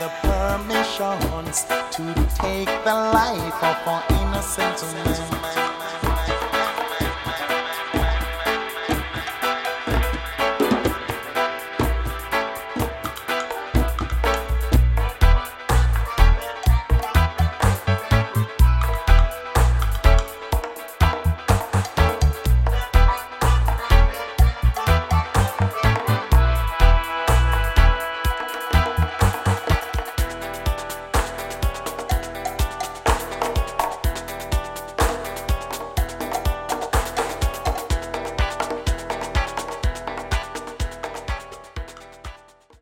the permissions to take the life of our innocent men.